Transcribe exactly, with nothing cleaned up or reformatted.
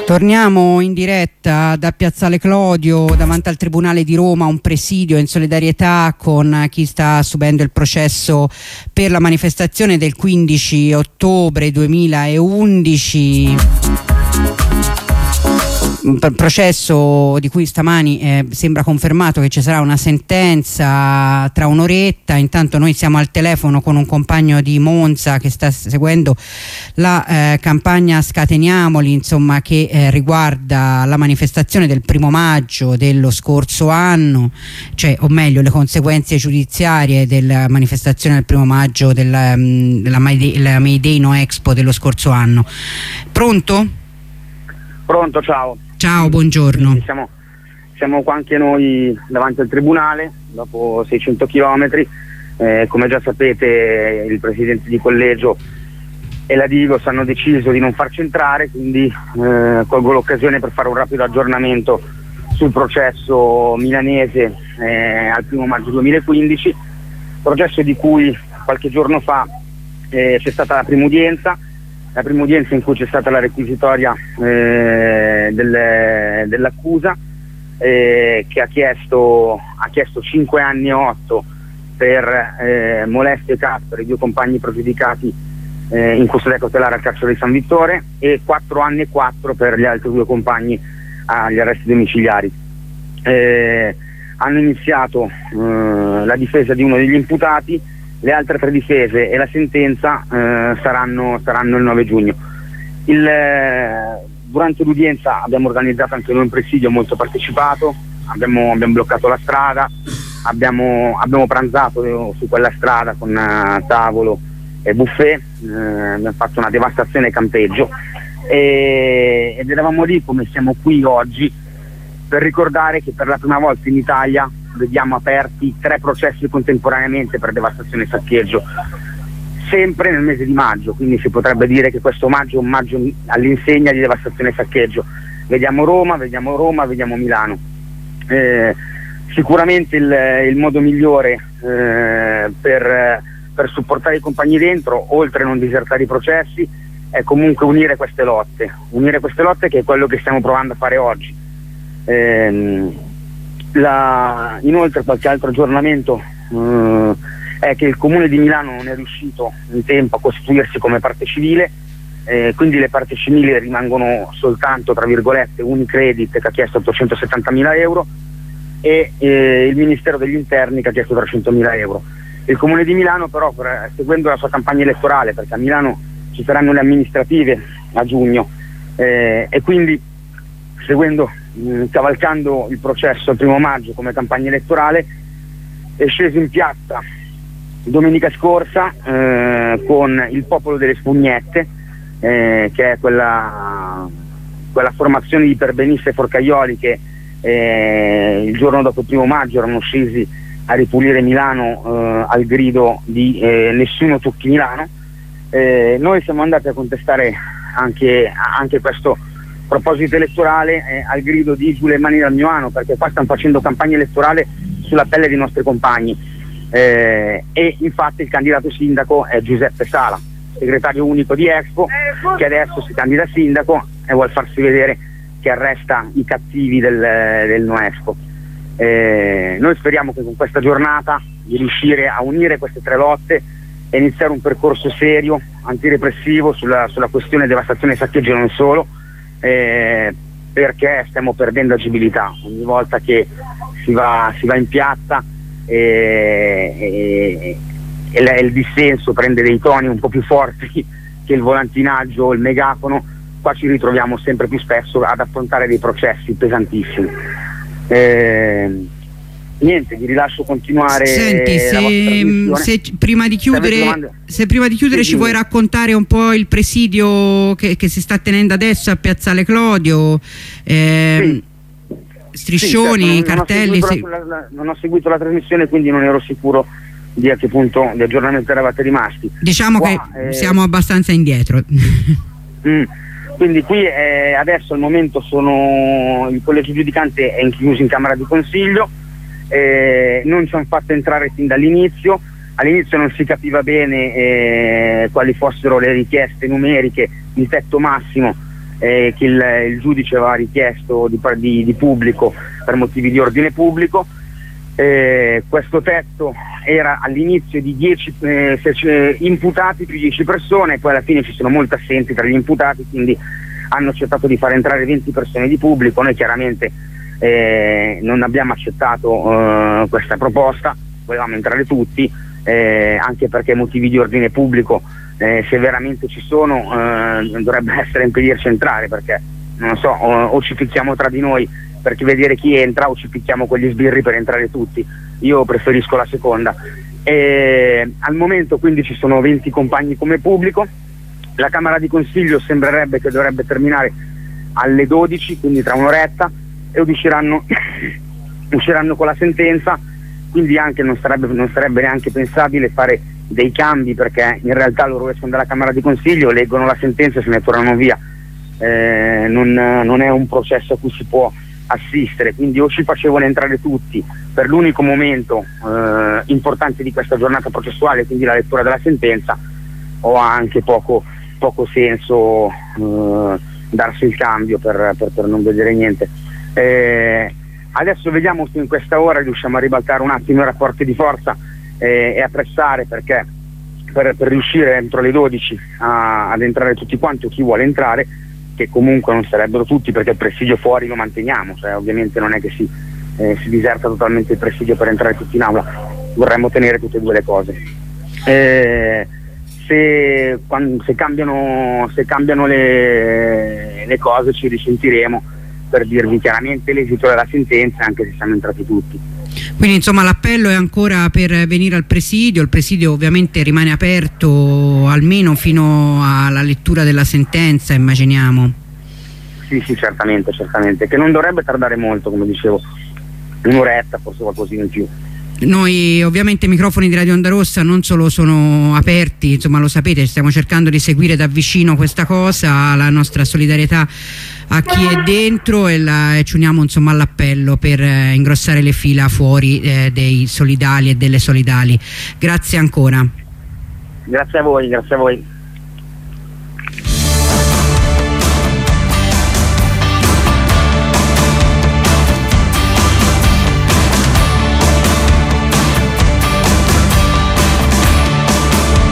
Torniamo in diretta da Piazzale Clodio, davanti al Tribunale di Roma, un presidio in solidarietà con chi sta subendo il processo per la manifestazione del quindici ottobre duemilaundici. Un processo di cui stamani eh, sembra confermato che ci sarà una sentenza tra un'oretta. Intanto noi siamo al telefono con un compagno di Monza che sta seguendo la eh, campagna Scateniamoli, insomma, che eh, riguarda la manifestazione del primo maggio dello scorso anno, cioè, o meglio, le conseguenze giudiziarie della manifestazione del primo maggio della, della May Day, la May Day No Expo dello scorso anno. Pronto? Pronto, ciao. Ciao, buongiorno. Siamo, siamo qua anche noi davanti al Tribunale, dopo seicento chilometri. Eh, come già sapete, il presidente di collegio e la Digos hanno deciso di non farci entrare, quindi eh, colgo l'occasione per fare un rapido aggiornamento sul processo milanese eh, al primo maggio duemilaquindici, processo di cui qualche giorno fa eh, c'è stata la prima udienza. La prima udienza in cui c'è stata la requisitoria eh, del, dell'accusa eh, che ha chiesto, ha chiesto cinque anni e otto per eh, molestie e cattero ai due compagni pregiudicati eh, in custodia cautelare al carcere di San Vittore e quattro anni e quattro per gli altri due compagni agli arresti domiciliari. Eh, hanno iniziato eh, la difesa di uno degli imputati. Le altre tre difese e la sentenza eh, saranno, saranno il nove giugno. Il, eh, durante l'udienza abbiamo organizzato anche noi un presidio molto partecipato, abbiamo, abbiamo bloccato la strada, abbiamo, abbiamo pranzato su quella strada con uh, tavolo e buffet, eh, abbiamo fatto una devastazione campeggio e, ed eravamo lì come siamo qui oggi per ricordare che per la prima volta in Italia vediamo aperti tre processi contemporaneamente per devastazione e saccheggio, sempre nel mese di maggio, quindi si potrebbe dire che questo maggio è un maggio all'insegna di devastazione e saccheggio. Vediamo Roma, vediamo Roma, vediamo Milano. Eh, sicuramente il, il modo migliore eh, per, per supportare i compagni dentro, oltre a non disertare i processi, è comunque unire queste lotte, unire queste lotte che è quello che stiamo provando a fare oggi. Eh, La, inoltre qualche altro aggiornamento eh, è che il Comune di Milano non è riuscito in tempo a costituirsi come parte civile, eh, quindi le parti civili rimangono soltanto, tra virgolette, Unicredit che ha chiesto ottocentosettantamila euro e eh, il Ministero degli Interni che ha chiesto trecentomila euro. Il Comune di Milano però, per, seguendo la sua campagna elettorale, perché a Milano ci saranno le amministrative a giugno eh, e quindi seguendo cavalcando il processo il primo maggio come campagna elettorale, è sceso in piazza domenica scorsa eh, con il Popolo delle Spugnette, eh, che è quella, quella formazione di perbeniste forcaioli che eh, il giorno dopo il primo maggio erano scesi a ripulire Milano eh, al grido di eh, nessuno tocchi Milano. Eh, noi siamo andati a contestare anche, anche questo proposito elettorale eh, al grido di giù le mani dal mio ano, perché qua stanno facendo campagna elettorale sulla pelle dei nostri compagni eh, e infatti il candidato sindaco è Giuseppe Sala, segretario unico di Expo, che adesso si candida a sindaco e vuol farsi vedere che arresta i cattivi del, del No Expo. Eh, noi speriamo che con questa giornata di riuscire a unire queste tre lotte e iniziare un percorso serio, antirepressivo sulla, sulla questione devastazione e saccheggio e non solo, Eh, perché stiamo perdendo agibilità ogni volta che si va, si va in piazza e, e, e la, il dissenso prende dei toni un po' più forti che il volantinaggio o il megafono. Qua ci ritroviamo sempre più spesso ad affrontare dei processi pesantissimi. Eh, niente, vi rilascio continuare. Senti, se, se prima di chiudere, se prima di chiudere sì, ci vuoi raccontare un po' il presidio che, che si sta tenendo adesso a Piazzale Clodio, eh, sì. striscioni, sì, certo, non, cartelli. Non ho, seguito la, la, non ho seguito la trasmissione, quindi non ero sicuro di a che punto di aggiornamento eravate rimasti. Diciamo Qua, che eh, siamo abbastanza indietro. mm, quindi qui eh, adesso al momento sono il collegio giudicante è chiuso in Camera di Consiglio. Eh, non ci hanno fatto entrare fin dall'inizio. All'inizio non si capiva bene eh, quali fossero le richieste numeriche, il tetto massimo eh, che il, il giudice aveva richiesto di, di, di pubblico per motivi di ordine pubblico. Eh, questo tetto era all'inizio di dieci eh, imputati più dieci persone, poi alla fine ci sono molti assenti tra gli imputati, quindi hanno accettato di far entrare venti persone di pubblico. Noi chiaramente eh, non abbiamo accettato eh, questa proposta, volevamo entrare tutti, eh, anche perché motivi di ordine pubblico, eh, se veramente ci sono, eh, dovrebbe essere impedirci entrare, perché non so, o, o ci picchiamo tra di noi per vedere chi entra, o ci picchiamo con gli sbirri per entrare tutti. Io preferisco la seconda. E al momento quindi ci sono venti compagni come pubblico. La Camera di Consiglio sembrerebbe che dovrebbe terminare alle dodici, quindi tra un'oretta, e usciranno, usciranno con la sentenza, quindi anche non sarebbe, non sarebbe neanche pensabile fare dei cambi, perché in realtà loro escono dalla Camera di Consiglio, leggono la sentenza e se ne tornano via. Eh, non, non è un processo a cui si può assistere, quindi o ci facevano entrare tutti per l'unico momento eh, importante di questa giornata processuale, quindi la lettura della sentenza, o ha anche poco, poco senso eh, darsi il cambio per, per, per non vedere niente. Eh, adesso vediamo se in questa ora riusciamo a ribaltare un attimo i rapporti di forza eh, e a pressare, perché per, per riuscire entro le dodici a, ad entrare tutti quanti, o chi vuole entrare, che comunque non sarebbero tutti, perché il presidio fuori lo manteniamo, cioè ovviamente non è che si, eh, si diserta totalmente il presidio per entrare tutti in aula, vorremmo tenere tutte e due le cose. Eh, se, quando, se cambiano, se cambiano le, le cose ci risentiremo per dirvi chiaramente l'esito della sentenza, anche se siamo entrati tutti. Quindi insomma l'appello è ancora per venire al presidio, il presidio ovviamente rimane aperto almeno fino alla lettura della sentenza, immaginiamo. Sì, sì, certamente, certamente, che non dovrebbe tardare molto, come dicevo, un'oretta, forse qualcosina in più. Noi ovviamente i microfoni di Radio Onda Rossa non solo sono aperti, insomma lo sapete, stiamo cercando di seguire da vicino questa cosa, la nostra solidarietà a chi è dentro, e, la, e ci uniamo insomma all'appello per eh, ingrossare le fila fuori eh, dei solidali e delle solidali. Grazie ancora. Grazie a voi, grazie a voi.